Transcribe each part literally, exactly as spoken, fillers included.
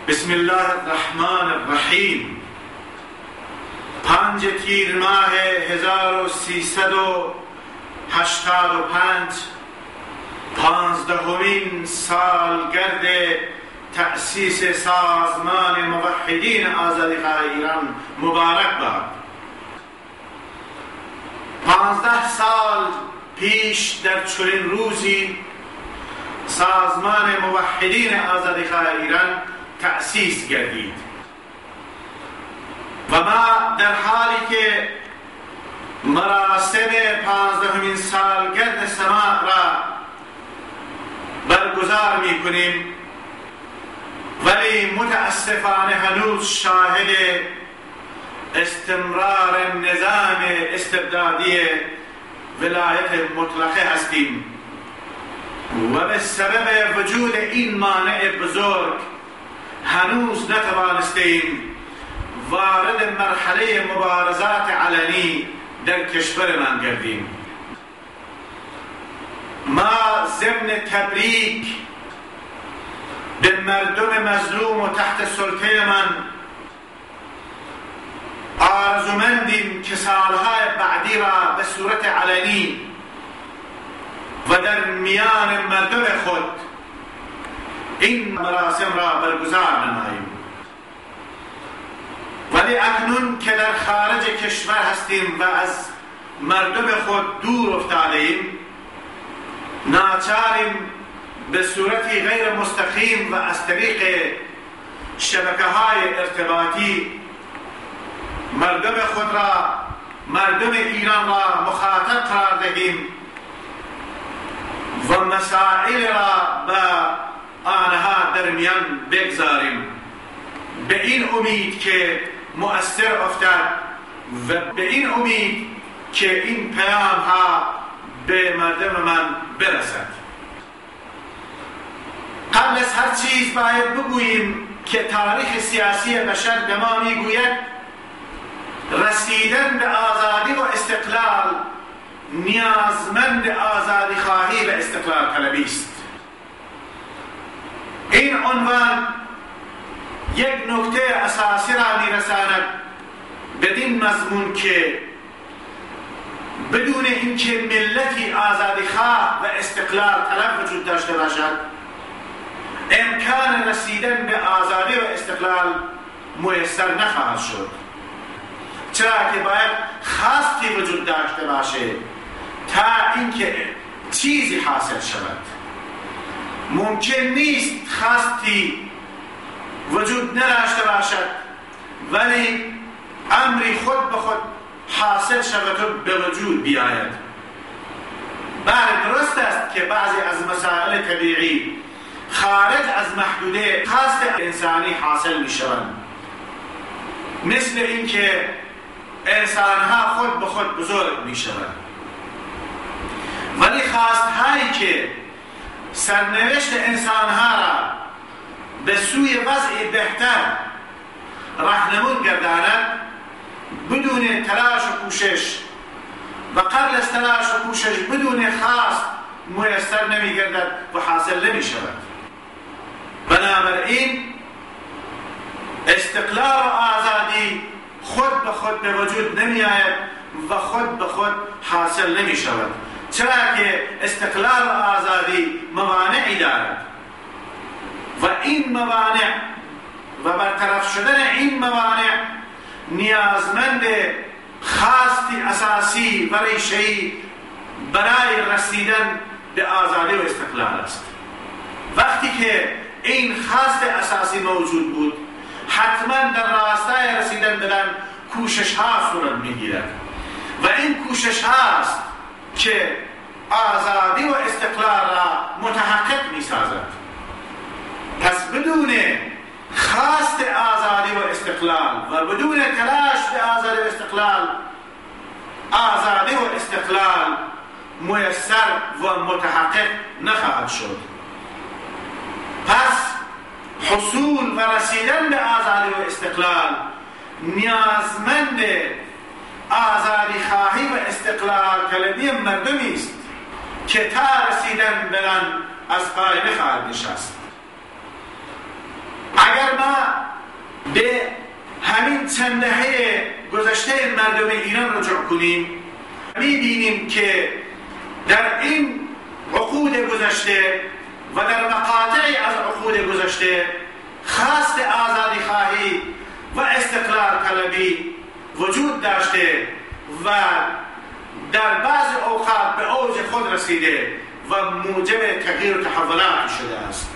بسم الله الرحمن الرحیم. پنج تیر ماه هزار و سیصد و هشتاد و پنج، پانزدهمین سالگرد تأسیس سازمان موحدین آزادیخواه ایران مبارک باد. پانزده سال پیش در چنین روزی سازمان موحدین آزادیخواه ایران تأسیس گردید و ما در حالی که مراسم پانزدهمین سالگرد سماع را برگزار می کنیم، ولی متاسفانه هنوز شاهد استمرار نظام استبدادی ولایت مطلقه هستیم و به سبب وجود این مانع بزرگ هنوز نتوانستیم وارد مرحله مبارزات علنی در کشورمان گردیم. ما ضمن تبریک به مردم مظلوم و تحت سلطه من آرزومندیم که سالهای بعدی را به صورت علنی و در میان مردم خود این مراسم را برگزار نماییم. ولی اکنون که در خارج کشور هستیم و از مردم خود دور افتادیم، ناچاریم به صورتی غیر مستقیم و از طریق شبکه‌های ارتباطی مردم خود را، مردم ایران را مخاطب قرار دهیم و مسائل را به آنها در میان بگذاریم، به این امید که مؤثر افتد و به این امید که این پیام ها به مردم من برسد. قبل از هر چیز باید بگوییم که تاریخ سیاسی بشر به ما میگوید رسیدن به آزادی و استقلال نیازمند آزادی خواهی و استقلال طلبی است. این عنوان یک نکته اساسی را میرساند بدین مضمون که بدون اینکه ملتی آزادی خواه و استقلال طلب وجود داشته باشد، امکان رسیدن به آزادی و استقلال میسر نخواهد شد، چرا که باید خواستی وجود داشته باشه تا اینکه چیزی حاصل شود. ممکن نیست خواستی وجود نداشته باشد ولی امری خود به خود حاصل شود و به وجود بیاید. بله، درست است که بعضی از مسائل طبیعی خارج از محدوده خواست انسانی حاصل می شوند، مثل اینکه انسانها خود به خود بزرگ می شوند، ولی خواست هایی که سرنوشت انسانها را به سوی وضع بهتر راهنمون گرداند بدون تلاش و کوشش و قبل از تلاش و کوشش بدون خواست میسر نمی گردد و حاصل نمی شود. بنابراین استقلال و آزادی خود به خود به وجود نمی آید و خود به خود حاصل نمی شود، چرا که استقلال و آزادی موانعی دارد و این موانع و برطرف شدن این موانع نیازمند خواستی اساسی و ریشه‌ای برای رسیدن به آزادی و استقلال است. وقتی که این خواست اساسی موجود بود، حتما در راستای رسیدن بدن کوشش ها صورت میگیرد و این کوشش هاست که آزادی و استقلال را متحقق می سازد. پس بدون خواست آزادی و استقلال و بدون تلاش به آزادی و استقلال، آزادی و استقلال میسر و متحقق نخواهد شد. پس حصول و رسیدن به آزادی و استقلال نیازمند آزادی خواهی و استقلال طلبی مردمی است که تا رسیدن به آن از پای نخواهد نشست. اگر ما چند دهه گذشته مردم ایران رجوع کنیم می‌بینیم که در این عقود گذشته و در مقاطعی از عقود گذشته خواست آزادی خواهی و استقلال طلبی وجود داشته و در بعض اوقات به اوج خود رسیده و موجب تغییر و تحولات شده است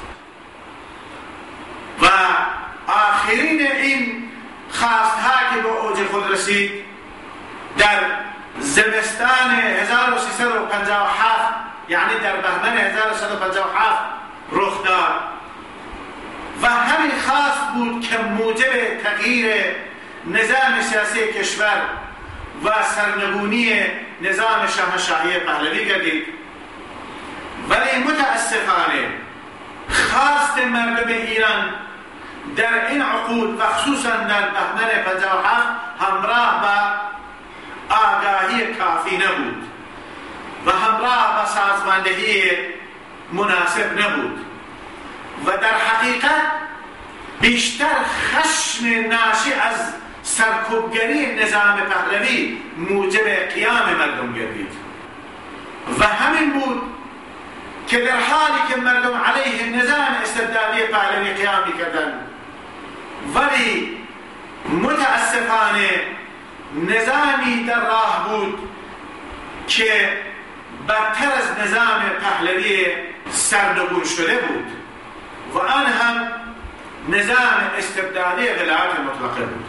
و آخرین این خواستها که به اوج خود رسید در زمستان هزار و سیصد و پنجاه و هفت یعنی در بهمن هزار و سیصد و پنجاه و هفت رخ داد و همین خواست بود که موجب تغییر نظام سیاسی کشور و سرنگونی نظام شاهنشاهی پهلوی گردید. ولی متاسفانه خواست مردم ایران در این عقود و خصوصا در بهمن پنجاه و هفت همراه با آگاهی کافی نبود و همراه با سازماندهی مناسب نبود و در حقیقت بیشتر خشم ناشی از سرکوبگری نظام پهلوی موجب قیام مردم گردید و همین بود که در حالی که مردم علیه نظام استبدادی پهلوی قیام می‌کردند ولی متاسفانه نظامی در راه بود که بدتر از نظام پهلوی سرنگون شده بود و آن هم نظام استبدادی ولایت مطلقه بود.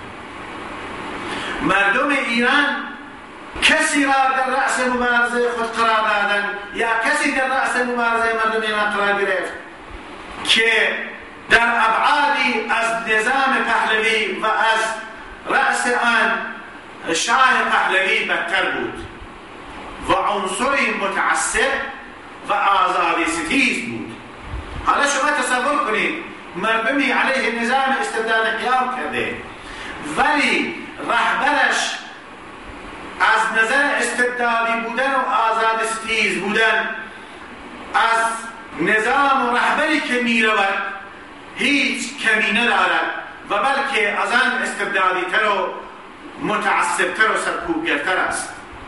مردم ایران کسی را در رأس مبارزه خود قرار دادن یا کسی در رأس مبارزه مردم ایران قرار گرفت که در ابعادی از نظام پهلوی و از رأس آن شاه پهلوی بدتر بود و عنصری متعصب و آزادی ستیز بود. حالا شما تصور کنید مردمی علیه نظام استبداد قیام کرده ولی رهبرش از نظر استبدادی بودن و آزاد ستیز بودن از نظام و رهبری که می رود هیچ کمی ندارد و بلکه از آن استبدادی تر و متعصب تر و سرکوبگرتر است.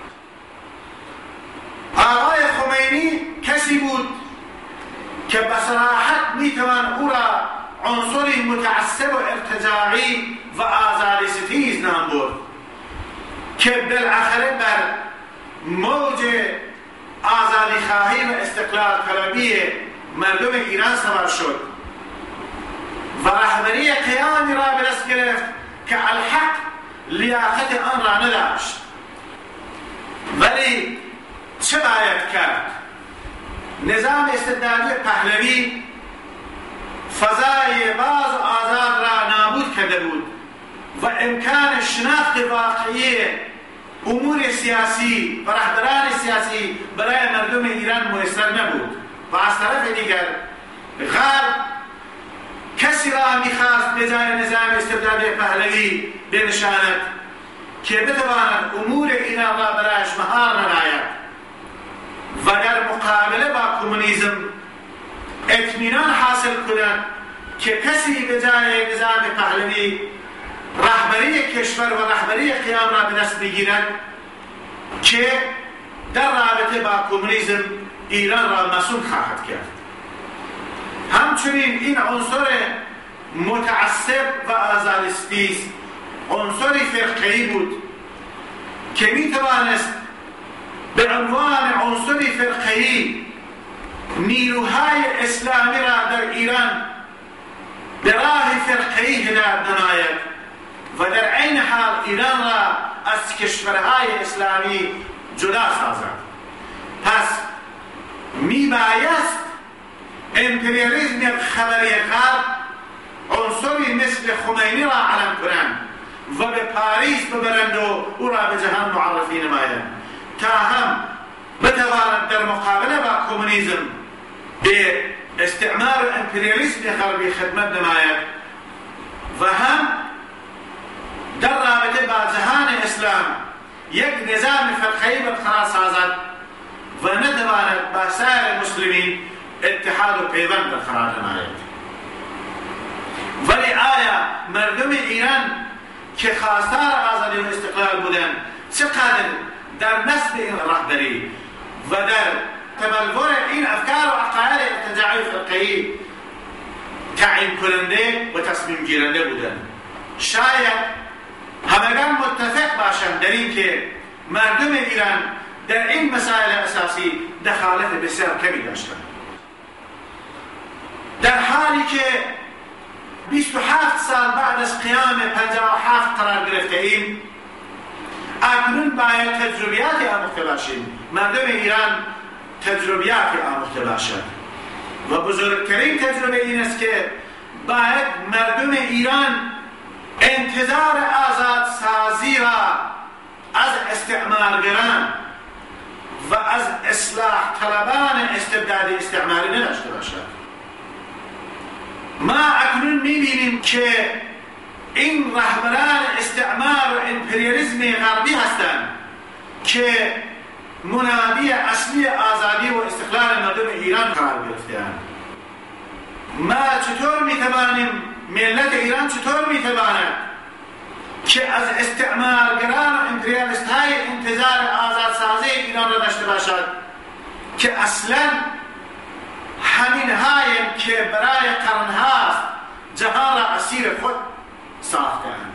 آقای خمینی کسی بود که بصراحت می توان او را عنصری متعصب و ارتجاعی و آزادی ستیز نام برد که بالاخره بر موج آزادی خواهی و استقلال طلبی مردم ایران سوار شد و رهبری قیامی را به دست گرفت که الحق لیاقت آن را نداشت. ولی چه باید کرد؟ نظام استبدادی پهلوی فضای باز و آزاد را نابود کرده بود و امکان شناخت واقعی امور سیاسی و رهبران سیاسی برای مردم ایران میسر نبود و از طرف دیگر غرب کسی را میخواست به جای نظام استبدادی پهلوی بنشاند که بتواند امور ایران را برایش مهار نماید و در مقابله با کمونیسم اطمینان حاصل کند که کسی به جای نظام پهلوی رهبری کشور و رهبری قیام را به دست بگیرد که در رابطه با کمونیسم ایران را مسئول خواهد کرد. همچنین این عنصر متعصب و آزادستیز عنصری فرقه‌ای بود که می توانست به عنوان عنصری فرقه‌ای نیروهای اسلامی را در ایران به راه فرقه‌ای هدایت نماید و در عین حال ایران را از کشورهای اسلامی جدا سازد. پس می بایست امپریالیسم خبری غرب عنصری مثل خمینی را علم کنند و به پاریس ببرند و او را به جهان معرفی نمایند تا هم بتواند در مقابله با کمونیسم به استعمار امپریالیسم غربی خدمت نماید و هم در رابطه با جهان اسلام یک نظام فرقه‌ای برقرار سازد و نتواند با سایر مسلمین اتحاد و پیوند برقرار نماید. ولی آیا مردم ایران که خواستار آزادی و استقلال بودن چقدر در نسل این رهبری و در تبلور این افکار و عقاید ارتجاعی و فرقه‌ای تعیین کننده و تصمیم گیرنده بودن. شاید همگان متفق باشند در این که مردم ایران در این مسائل اساسی دخالت بسیار کمی داشتند. در حالی که بیست و هفت سال بعد از قیام پنجاه و هفت قرار گرفته ایم، اکنون باید تجربیاتی آموخته باشیم. مردم ایران تجربیاتی آموخته باشند و بزرگترین تجربه این است که باید مردم ایران انتظار آزاد سازی را از استعمارگران و از اصلاح طلبان استبدادی استعماری نداشته باشد. ما اکنون میبینیم که این رهبران استعمار و امپریالیسم غربی هستند که منادی اصلی آزادی و استقلال مردم ایران قرار گرفته‌اند. ما چطور میتوانیم، ملت ایران چطور میتواند که از استعمارگران و امپریالیست های انتظار آزادسازی ایران را داشته باشد که اصلا همین هایم که برای قرنهاست جهان را اسیر خود ساختند؟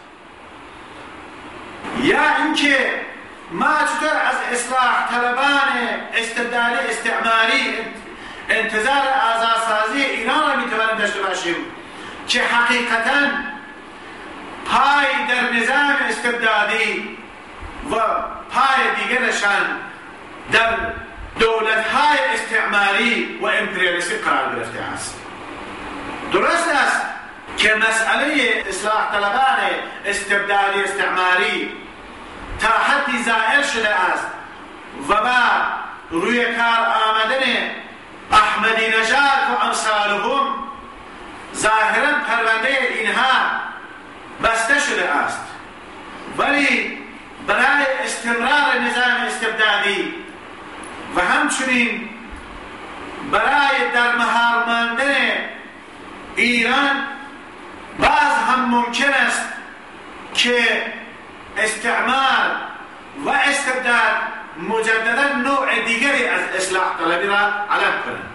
یا اینکه ما چطور از اصلاح طلبان استبدادی استعماری انتظار آزادسازی ایران را میتوانیم داشته باشیم که حقیقتاً پای در نظام استبدادی و پای دیگرشان در دولت‌های استعماری و امپریالیستی قرار گرفته است. درست است که مسئله اصلاح طلبان استبدادی استعماری تا حدی زائل شده است و با روی کار آمدن احمدی نژاد و امثالهم ظاهراً پرونده اینها بسته شده است، ولی برای استمرار نظام استبدادی و همچنین برای در مهار ماندن ایران باز هم ممکن است که استعمار و استبداد مجددا نوع دیگری از اصلاح طلبی را علم کنند.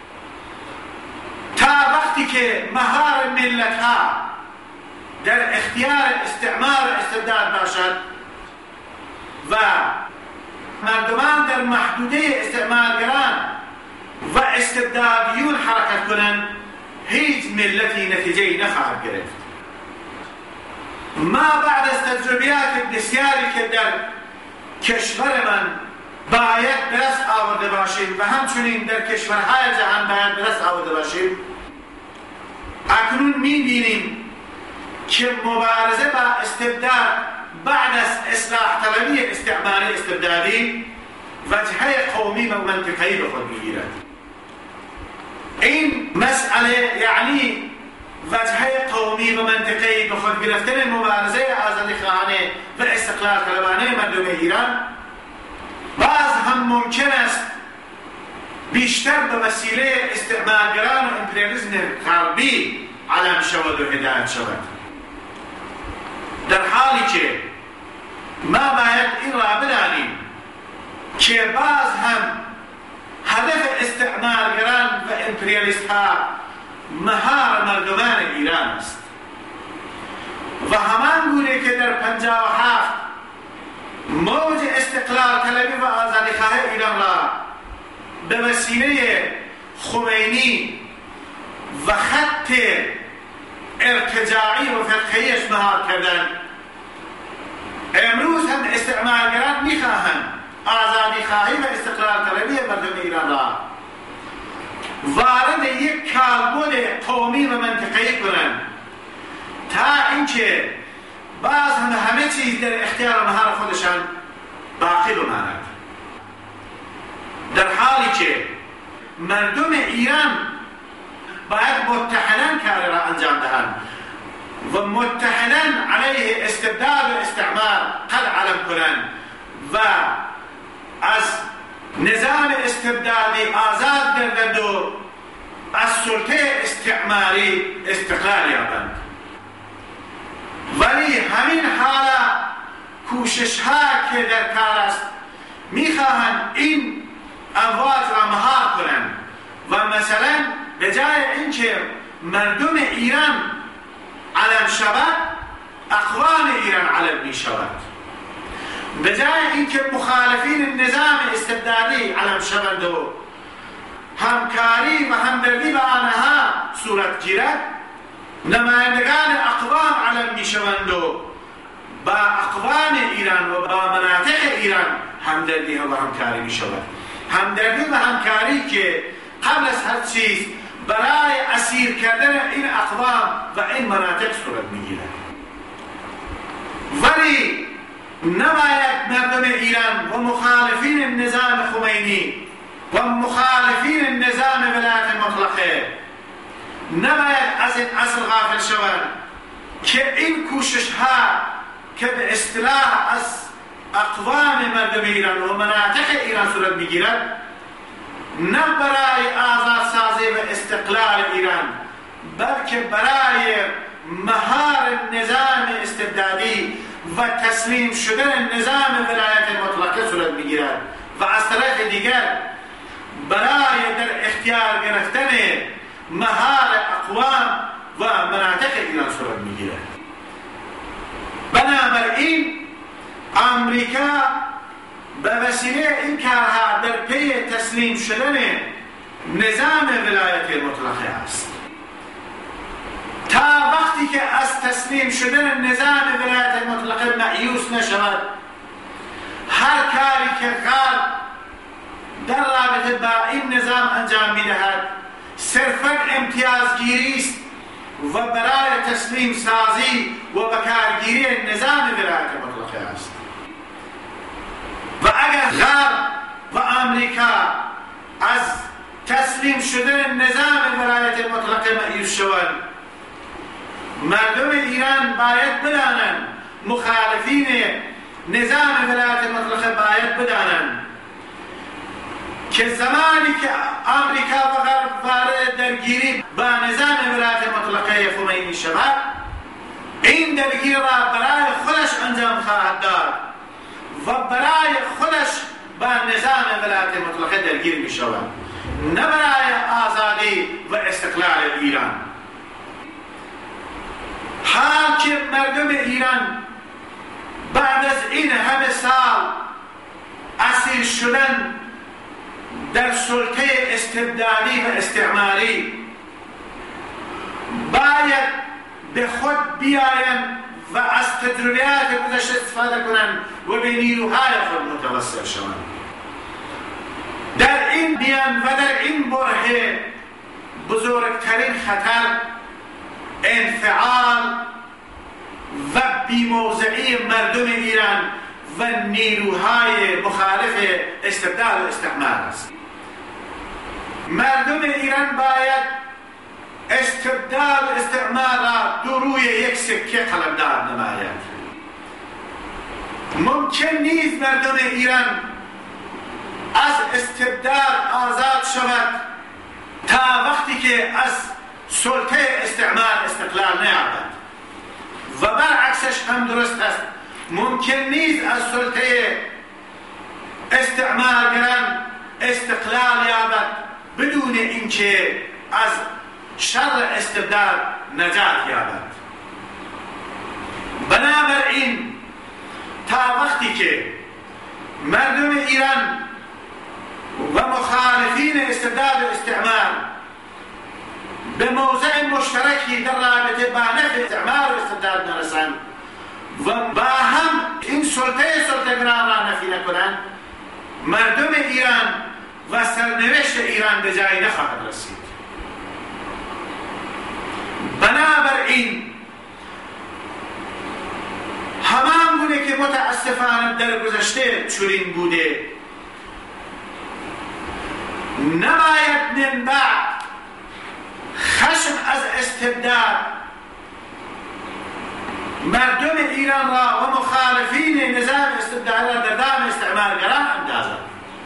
تا وقتی که مهار ملت ها در اختیار استعمار و استبداد باشد و مردمان در محدوده استعمارگران و استبدادیون حرکت کنند، هیچ ملتی نتیجه نخواهد گرفت. ما بعد از تجربیات بسیاری که در کشور من باید به دست آورده باشیم و همچنین در کشورهای جهان باید به دست آورده باشیم، اکنون می‌بینیم که مبارزه با استبداد بعد از اصلاح طلبی استعماری استبدادی وجهه قومی و منطقه‌ای به خود می‌گیرد. این مسئله یعنی وجهه قومی و منطقه‌ای به خود گرفتن مبارزه آزادیخواهانه و استقلال طلبانه مردم ایران باز هم ممکن است بیشتر به وسیله استعمارگران و امپریالیسم غربی علم شود و هدایت شود، در حالی که ما باید این را بدانیم که باز هم هدف استعمارگران و امپریالیست ها مهار مردمان ایران است و همان گونه که در پنجاه و هفت موج استقلال طلبی و آزادیخواه ایران را به وسیله خمینی و خط ارتجاعی و فرقه‌ایش مهار کردند، امروز هم استعمارگران میخواهند آزادیخواهی و استقلال طلبی مردم ایران را وارد یک کالبد قومی و منطقه‌ای کنند تا اینکه باز هم همه چیز در اختیار و مهار خودشان باقی بماند، در حالی که مردم ایران باید متحداً کار را انجام دهند و متحداً علیه استبداد و استعمار قد علم کنند و از نظام استبدادی آزاد گردند و از سلطه استعماری استقلال یابند. ولی همین حالا کوشش ها که در کار است میخواهند این امواج را مهار کنند و مثلا به جای اینکه مردم ایران علم شود، اقوام ایران علم می شود. به جای اینکه مخالفین نظام استبدادی علم شوند و همکاری و همدردی با آنها صورت گیرد، نمایندگان اقوام علم می شوند و با اقوام ایران و با مناطق ایران همدردی و همکاری می شود. همدردی و همکاری که قبل از هر چیز برای اسیر کردن این اقوام و این مناطق صورت می گیرد. ولی نباید مردم ایران و مخالفین نظام خمینی و مخالفین نظام ولایت مطلقه نباید از این اصل غافل شوند که این کوشش ها که به اصطلاح از اقوام مردم ایران و مناطق ایران صورت میگیرد نه برای آزادسازی و استقلال ایران، بلکه برای مهار نظام استبدادی و تسلیم شدن نظام ولایت مطلقه صورت میگیرد و از طرف دیگر برای در اختیار گرفتن مهار اقوام و مناطق ایران صورت میگیرد. بنابراین امریکا به وسیله این کارها در پی تسلیم شدن نظام ولایت مطلقه است. تا وقتی که از تسلیم شدن نظام ولایت مطلقه مایوس نشود، هر کاری که غرب در رابطه با این نظام انجام میدهد صرفا امتیازگیری است و برای تسلیم سازی و بکارگیری نظام ولایت مطلقه است. و اگر غرب و امریکا از تسلیم شدن نظام ولایت مطلقه مایوس شوند، مردم ایران باید بدانند، مخالفین نظام ولایت مطلقه باید بدانند که زمانی که امریکا و غرب وارد درگیری با نظام ولایت مطلقه خمینی شود، این درگیری را برای خودش انجام خواهد داد و برای خودش با نظام ولایت مطلقه درگیر می شود، نه برای آزادی و استقلال ایران. حال که مردم ایران بعد از این همه سال اسیر شدن در سلطه استبدادی و استعماری باید به خود بیایند و از تجربیات گذشته استفاده کنند و به نیروهای خود متوسل شوند. در این بیان و در این برهه بزرگترین خطر انفعال و بی‌موضعی مردم ایران و نیروهای مخالف استبداد و استعمار است. مردم ایران باید استبداد و استعمار را دو روی یک سکه قلمداد نماید. ممکن نیست مردم ایران از استبداد آزاد شود تا وقتی که از سلطه استعمار استقلال نیابد، و برعکسش هم درست است. ممکن نیست از سلطه استعمارگران استقلال یابد بدون اینکه از شر استبداد نجات یابد. بنابراین تا وقتی که مردم ایران و مخالفین استبداد و استعمار به موضع مشترکی در رابطه با نفع استعمار و استبداد نرسند و با هم این سلطه سلطه‌گران را نفی نکنند، مردم ایران و سرنوشت ایران به جایی نخواهد رسید. بنابراین همان گونه که متاسفانه در گذشته چنین بوده، نباید من بعد خشم از استبداد مردم ایران را و مخالفین نظام استبداد را در دام استعمارگران اندازد.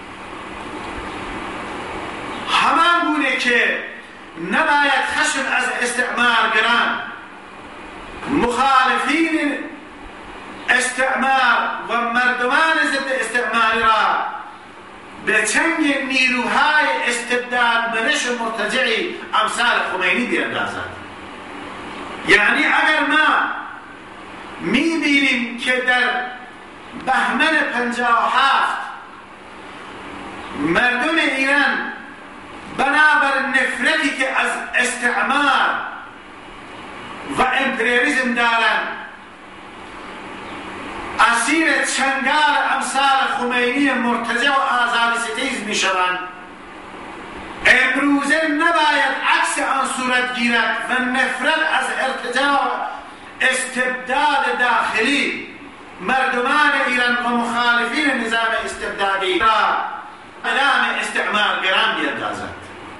همان گونه که نباید خشم از استعمارگران مخالفین استعمار و مردمان ضد استعماری را به چنگ نیروهای استبداد منش و مرتجعی امثال خمینی بیندازد. یعنی اگر ما میبینیم که در بهمن پنجاه و هفت مردم ایران بنابر نفرتی که از استعمار و امپریالیسم دارند اسیر چنگال امثال خمینی مرتجع و آزادی ستیز می شوند، امروزه نباید عکس آن صورت گیرد و نفرت از ارتجاع استبداد داخلی مردمان ایران و مخالفین نظام استبدادی را علام استعمارگران بیندازد.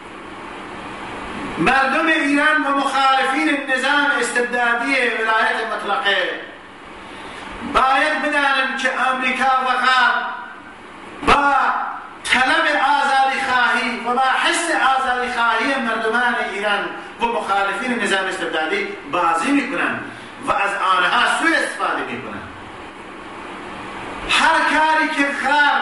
مردم ایران و مخالفین نظام استبدادی ولایت مطلقه باید بدانند که امریکا و غرب با طلب آزادی خواهی و با حس آزادی خواهی مردمان ایران و مخالفین نظام استبدادی بازی میکنند و از آنها سوء استفاده میکنند. هر کاری که غرب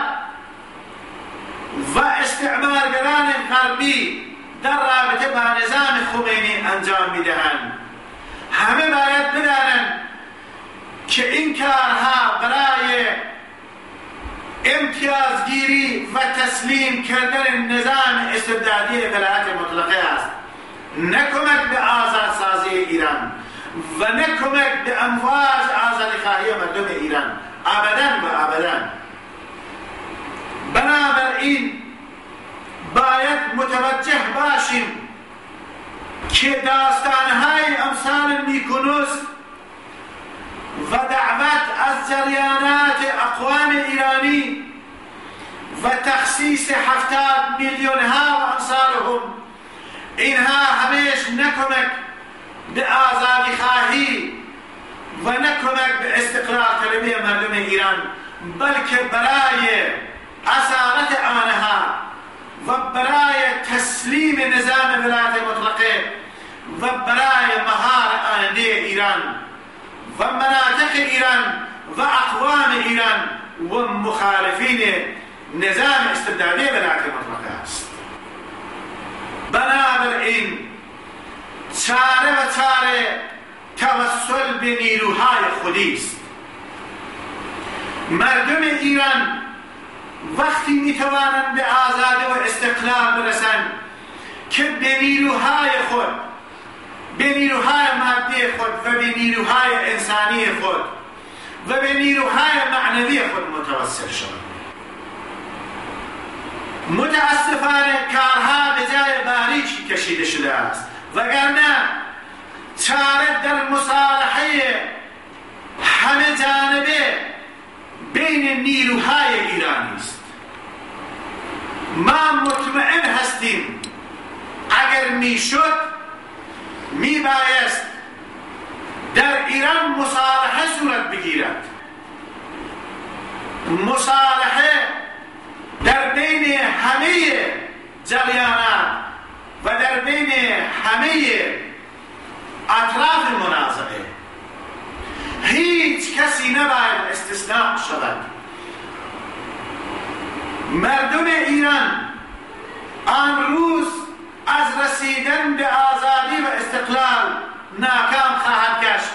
و استعمارگران غربی در رابطه با نظام خمینی انجام میدهند، همه باید بدانند که این کارها برای امتیازگیری و تسلیم کردن نظام استبدادی ولایت مطلقه است، نه کمک به آزادسازی ایران و نه کمک به امواج آزادی خواهی مردم ایران، ابدا و ابدا. بنابراین باید متوجه باشیم که داستانهای امثال میکنوس و دعوت از جریانات اقوام ایرانی و تخصیص هفتاد میلیون ها و امثالهم، اینها همیش نکمک به آزادی خواهی و نکمک به استقرار طلبی مردم ایران، بلکه برای اسارت آنها و برای تسلیم نظام ولایت مطلقه و برای مهار آینده ایران و مناطق ایران و اقوام ایران و مخالفین نظام استبدادی ولایت مطلقه است. بنابراین چاره و چاره توسل به نیروهای خودی است. مردم ایران وقتی میتوانند به آزادی و استقلال برسند که به نیروهای خود، به نیروهای مادی خود و به نیروهای انسانی خود و به نیروهای معنوی خود متوسل شوند. متاسفانه کارها به جای باریکی کشیده شده است، وگرنه چاره در مصالحه همه جانبه بین نیروهای ایرانی است. ما مطمئن هستیم اگر میشد میبایست در ایران مصالحه صورت بگیرد، مصالحه در بین همه جریانات و در بین همه اطراف منازعه. هیچ کسی نباید استثناء شود. مردم ایران آن روز از رسیدن به آزادی و استقلال ناکام خواهد گشت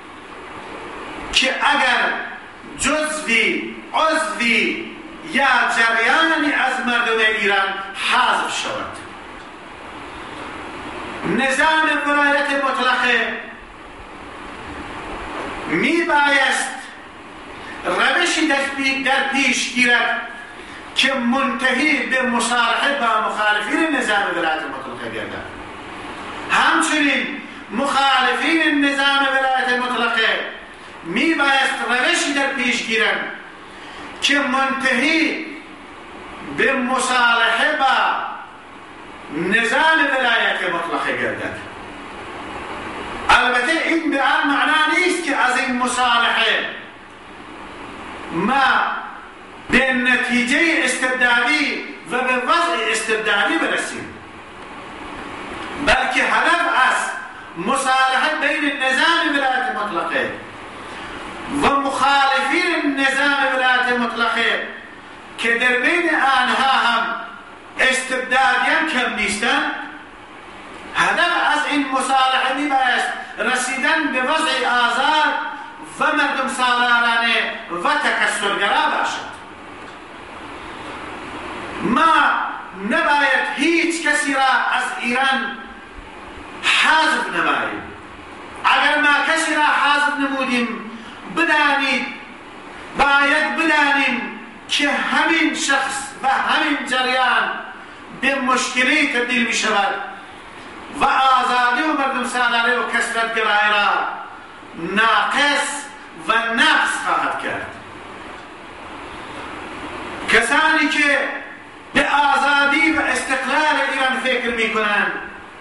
که اگر جزوی، عضوی یا جریانی از مردم ایران حذف شود. نظام ولایت مطلقه می بایست روشی در پیش گیرد که منتهی به مصالحه با مخالفین نظام ولایت مطلقه گردد. همچنین مخالفین نظام ولایت مطلقه می بایست روشی در پیش گیرند که منتهی به مصالحه با نظام ولایت مطلقه گردد. البته این به آن معنا نیست که از این مصالحه ما به نتیجه استبدادی و به وضع استبدادی برسیم، بلکه هدف از مصالحه بین نظام ولایت مطلقه و مخالفین نظام ولایت مطلقه که در بین آنها هم استبدادیان کم نیستند، هدف از این مصالحه میبایست رسیدن به وضع آزاد و مردم سالارانه و تکثرگرا باشد. ما نباید هیچ کسی را از ایران حذف نماییم. اگر ما کسی را حذف نمودیم، بدانید باید بدانیم که همین شخص و همین جریان به مشکلی تبدیل می شود و آزادی و مردم سالاری و کثرت گرایی را ناقص و نقص خواهد کرد. کسانی که به آزادی و استقلال ایران فکر می کنند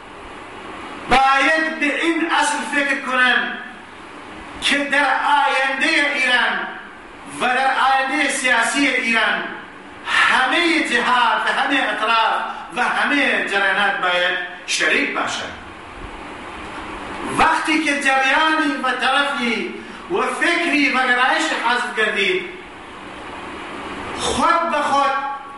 باید به این اصل فکر کنند که در آینده ایران و در آینده سیاسی ایران همه جهات و همه اطراف و همه جریانات باید شریک باشند. وقتی که جریانی و طرفی و فکری و گرایش حذف گردید، خود به خود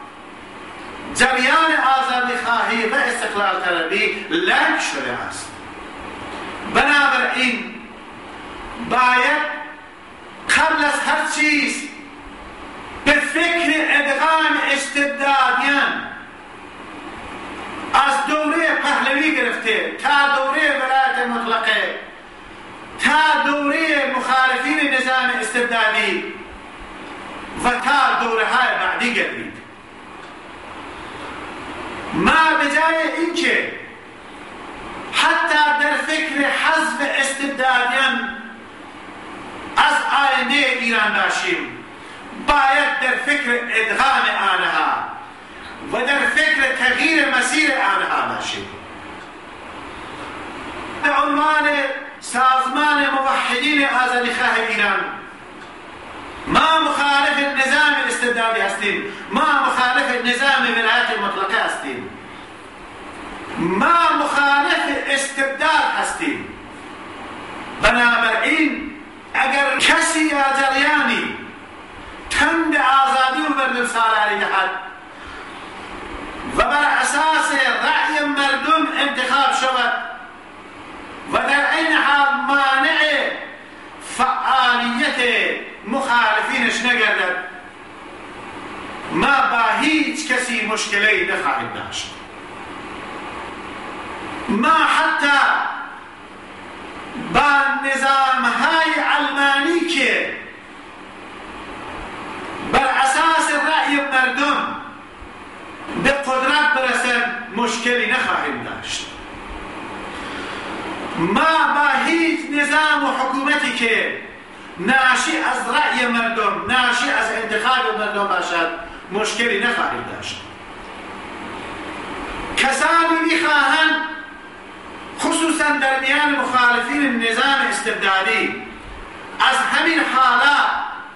جریان آزادی خواهی و استقلال طلبی لنگ شده است. بنابراین باید قبل از هر چیز به فکر ادغام استبدادیان از دوره پهلوی گرفته تا دوره ولایت مطلقه تا دوره مخالفین نظام استبدادی و تا دوره های بعدی گردید. ما به جای اینکه حتی در فکر حذف استبدادیان از آینده ایران باشیم، باید در فکر ادغام آنها و در فکر تغییر مسیر آنها باشیم. به عنوان سازمان موحدین آزادیخواه ایران ما مخالف نظام استبدادی هستیم، ما مخالف نظام ولایت مطلقه هستیم، ما مخالف استبداد هستیم. بنابراین اگر کسی یا جریانی تن به آزادی و مردم سالاری دهد و بر اساس رأی مردم انتخاب شود و در این حال مانع فعالیت مخالفینش نگردد، ما با هیچ کسی مشکلی نخواهیم داشت. ما حتی با نظامهای علمانی که بر اساس رأی مردم به قدرت برسند مشکلی نخواهیم داشت. ما با هیچ نظام و حکومتی که ناشی از رأی مردم، ناشی از انتخاب مردم باشد مشکلی نخواهیم داشت. کسانی میخواهند خصوصا در میان مخالفین نظام استبدادی از همین حالات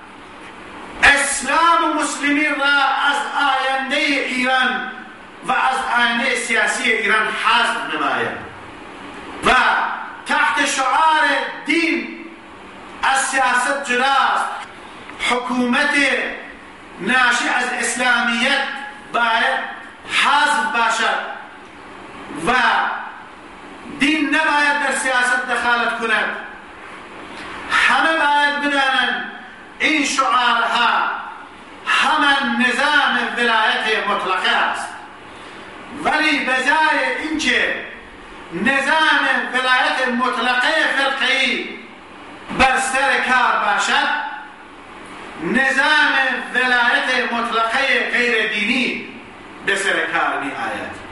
اسلام و مسلمین را از آینده ایران و از آینده سیاسی ایران حذف نمایند و تحت شعار دین از سیاست جداست، حکومت ناشی از اسلامیت باید حذف باشد و دین نباید در سیاست دخالت کند. همه باید بدانند این شعارها همان نظام ولایت مطلقه است، ولی به جای اینکه نظام ولایت مطلقه فرقی بر سر کار باشد، نظام ولایت مطلقه غیر دینی به سر کار می آید.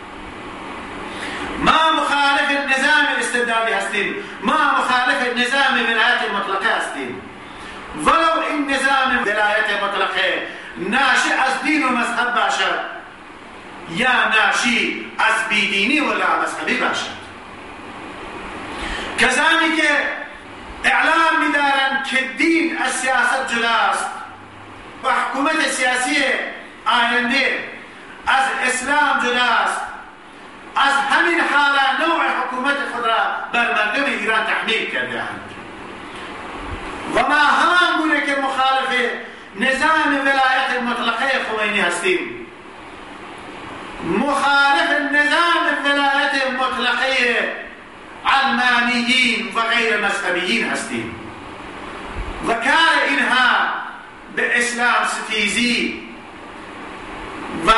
ما مخالف نظام استبدادی هستیم، ما مخالف نظام ولایت مطلقه هستیم، ولو این نظام ولایت مطلقه ناشی از دین و مذهب باشد یا ناشی از بیدینی و لامذهبی باشد. کسانی که اعلام می‌دارند که دین از سیاست جداست و حکومت سیاسی آینده از اسلام جداست، از همین حالا نوع حکومت خود را بر مردم ایران تحمیل کرده‌اند. و ما همان گونه که مخالف نظام ولایت مطلقه خمینی هستیم، مخالف نظام ولایت مطلقه علمانیین و غیر مذهبیین هستیم و کار اینها به اسلام ستیزی و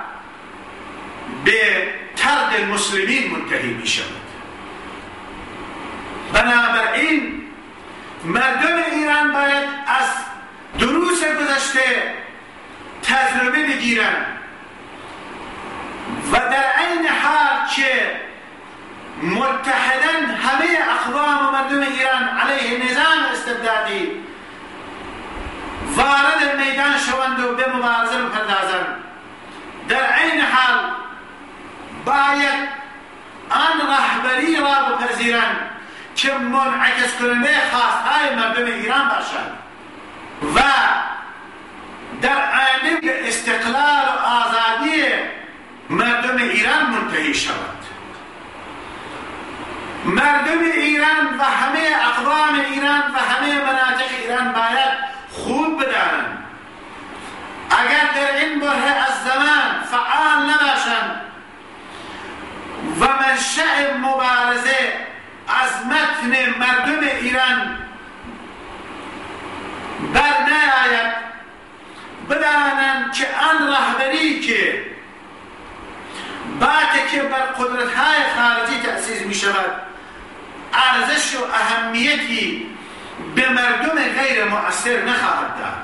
به طرد المسلمین منتهی می شود. بنابراین مردم ایران باید از دروس گذشته تجربه بگیرند و در عین حال که متحداً همه اقوام و مردم ایران علیه نظام استبدادی وارد میدان شوند و به مبارزه بپردازند، در عین حال باید آن رهبری را بپذیرند که منعکس کننده خواستهای مردم ایران باشد و در آینده به استقلال و آزادی مردم ایران منتهی شود. مردم ایران و همه اقوام ایران و همه مناطق ایران باید خوب بدانند اگر در این بره از زمان فعال نباشند و منشأ مبارزه از متن مردم ایران بر نیاید، بدانند که آن رهبری که بعد که بر قدرت‌های خارجی تأسیس می شود ارزش و اهمیتی به مردم غیر مؤثر نخواهد داد.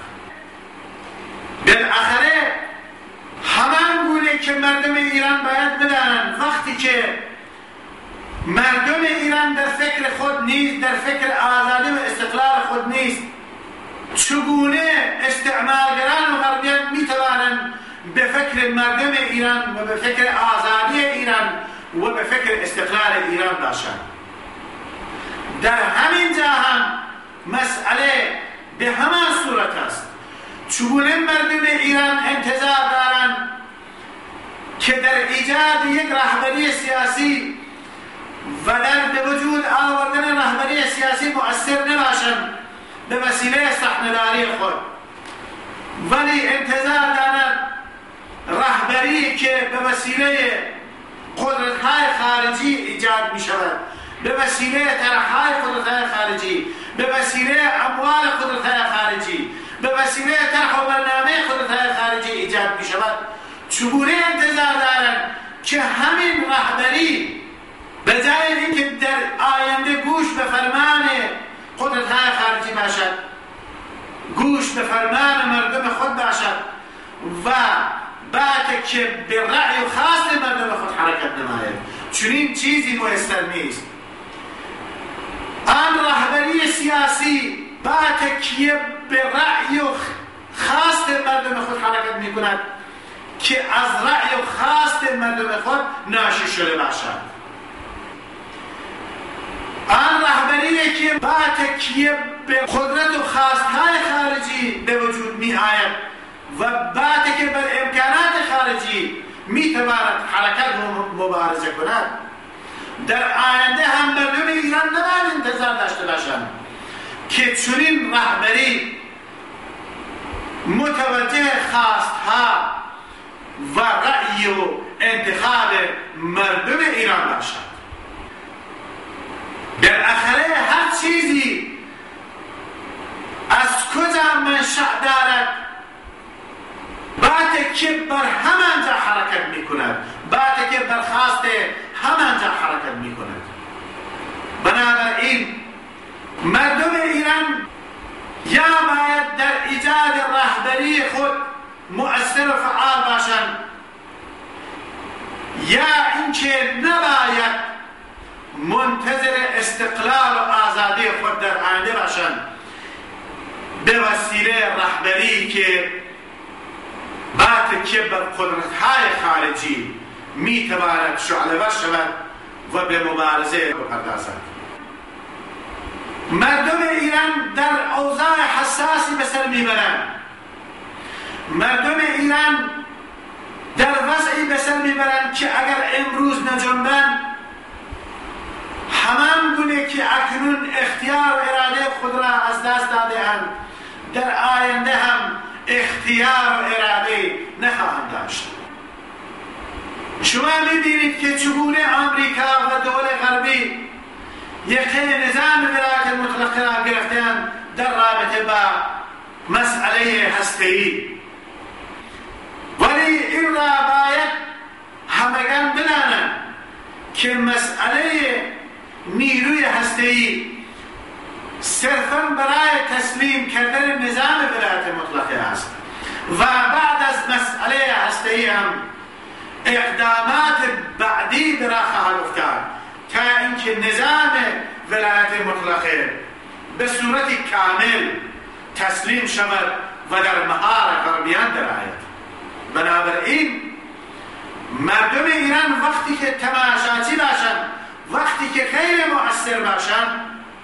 بالاخره همان گونه که مردم ایران باید بدانند وقتی که مردم ایران در فکر خود نیست، در فکر آزادی و استقلال خود نیست، چگونه استعمارگران و غربیان می توانند به فکر مردم ایران و به فکر آزادی ایران و به فکر استقلال ایران باشند. در همین جا هم مسئله به همان صورت است. چگونه مردم ایران انتظار دارند که در ایجاد یک رهبری سیاسی و در به وجود آوردن رهبری سیاسی مؤثر نباشند به وسیله صحنه‌داری خود، ولی انتظار دارند رهبری که به وسیله قدرت‌های خارجی ایجاد می شود، به وسیله طرح‌های قدرت‌های خارجی، به وسیله اموال قدرت‌های خارجی، به وسیله طرح و برنامه قدرت‌های خارجی ایجاد می شود. چگونه انتظار دارند که همین رهبری به جای اینکه در آینده گوش به فرمان قدرت‌های خارجی باشد، گوش به فرمان مردم خود باشد و بعد که به رأی و خواست مردم خود حرکت نماید، چنین چیزی میسر نیست. آن رهبری سیاسی بعد که به رأی و خواست مردم خود حرکت می کند که از رأی و خواست مردم خود ناشی شده باشد. آن رهبری که بعد که به قدرت و خواستهای خارجی به وجود می آید و بعد که بر امکانات خارجی می تواند حرکت و مبارزه کند، در آینده هم مردم ایران نباید انتظار داشته باشند که چنین رهبری متوجه خواستها و رأی و انتخاب مردم ایران باشد. بالاخره هر چیزی از کجا منشأ دارد؟ بعد که بر همان جا حرکت می کند، بعد که برخواست همان جا حرکت می کند. بنابراین مردم ایران یا باید در ایجاد رهبری خود مؤثر و فعال باشند، یا اینکه نباید منتظر استقلال و آزادی خود در آینده باشند به وسیله رهبری که بعد که بر قدرت‌های خارجی می تواند شعله‌ور شود و به مبارزه بپردازد. مردم ایران در اوضاع حساسی به سر میبرند. مردم ایران در وضعی به سر میبرند که اگر امروز نجنبند، همان گونه که اکنون اختیار و اراده خود را از دست دادند آینده هم اختیار و اراده نخواهند داشت. شما میبینید که چگونه آمریکا و دول غربی یقین نظام ولایت مطلقه را گرفتن در رابطه با مسئله هسته‌ای، ولی این را باید همگان بدانند که مسئله نیروی هسته‌ای صرفاً برای تسلیم کردن نظام ولایت مطلقه است و بعد از مسئله هسته‌ای هم اقدامات بعدی برای خواهد افتاد تا اینکه نظام ولایت مطلقه به صورت کامل تسلیم شود و در مهار غربیان درآید. بنابراین مردم ایران وقتی که تماشاچی باشند، وقتی که خیلی مؤثر باشند،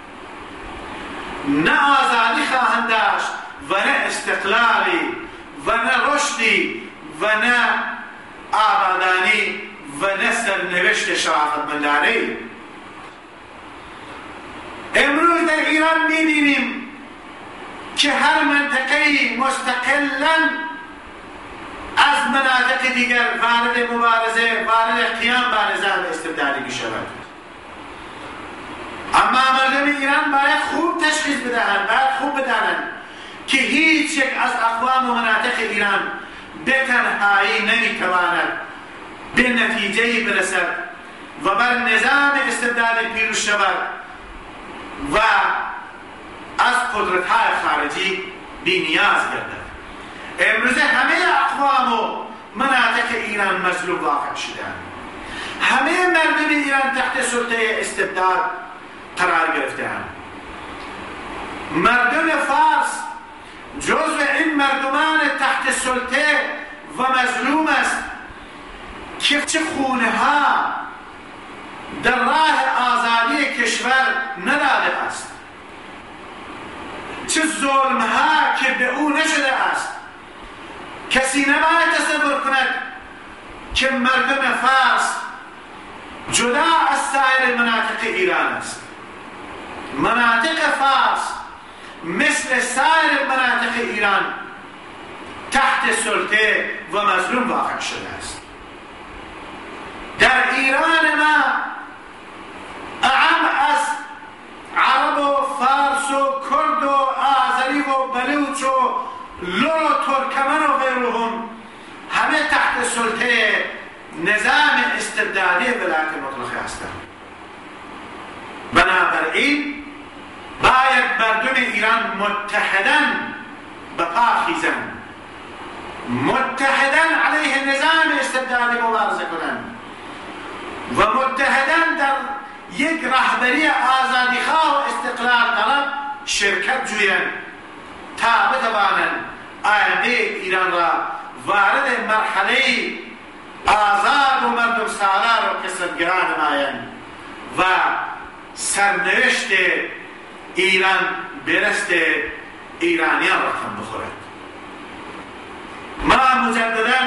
نه آزادی خواهند داشت و نه استقلالی و نه رشدی و نه آبادانی و نه سرنوشت شرافتمندانه‌ای. امروز در ایران می‌بینیم که هر منطقه‌ای مستقلاً از مناطق دیگر وارد مبارزه، وارد قیام با نظام استبدادی می‌شود. اما مردم ایران باید خوب تشخیص بدهند، باید خوب بدانند که هیچ یک از اقوام و مناطق ایران به تنهایی نمیتواند به نتیجه‌ای برسد و بر نظام استبدادی پیروز شود و از قدرت‌های خارجی بی‌نیاز گردد. امروز همه اقوام و مناطق ایران مظلوم واقع شدند. همه مردم ایران تحت سلطه استبداد قرار گرفتند. مردم فارس جزو این مردمان تحت سلطه و مظلوم است که چه خونه ها در راه آزادی کشور نداده است، چه ظلم ها که به او نشده است. کسی نباید تصور کند که مردم فارس جدا از سایر مناطق ایران است. مناطق فارس مثل سایر مناطق ایران تحت سلطه و مظلوم واقع شده است. در ایران ما اعم از عرب و فارس و کرد و آذری و بلوچ و لور و ترکمن و غیرهم همه تحت سلطه نظام استبدادی ولایت مطلقه هستند. بنابراین باید مردم ایران متحداً به پا خیزند، متحداً علیه نظام استبدادی مبارزه کنند و متحداً در یک رهبری آزادیخواه و استقلال طلب شرکت جویند تا بتوانند آینده ایران را وارد مرحله آزاد و مردم سالار و کسبگران نمایند و سرنوشت ایران برست ایرانیان رقم بخورد. ما مجددا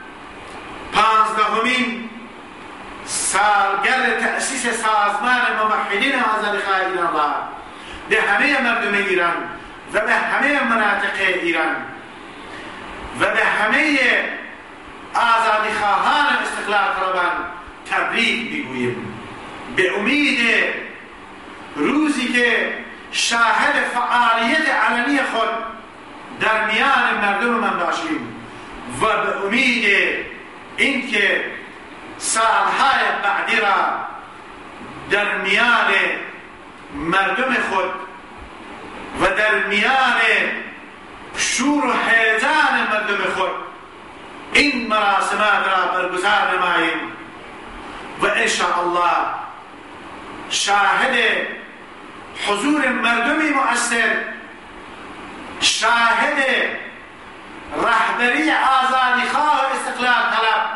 پانزدهمین سالگرد تأسیس سازمان موحدین آزادیخواه ایران را به همه مردم ایران و به همه مناطق ایران و به همه آزادیخواهان استقلال طلبان تبریک میگوییم، به امید روزی که شاهد فعالیت علنی خود در میان مردم من باشیم و به امید اینکه سالهای بعدی را در میان مردم خود و در میان شور و هیجان مردم خود این مراسمات را برگزار نماییم و انشاءالله شاهد حضور مردمی مؤثر، شاهد رهبری آزادیخواه و استقلال طلب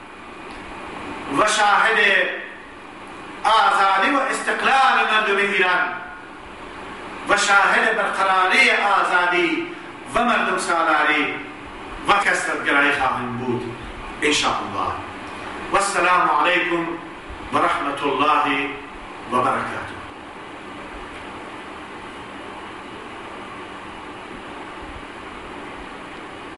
و شاهد آزادی و استقلال مردم ایران و شاهد برقراری آزادی و مردم سالاری و کثرت‌گرایی خواهیم بود انشاءالله. والسلام علیکم و رحمت الله و برکاته.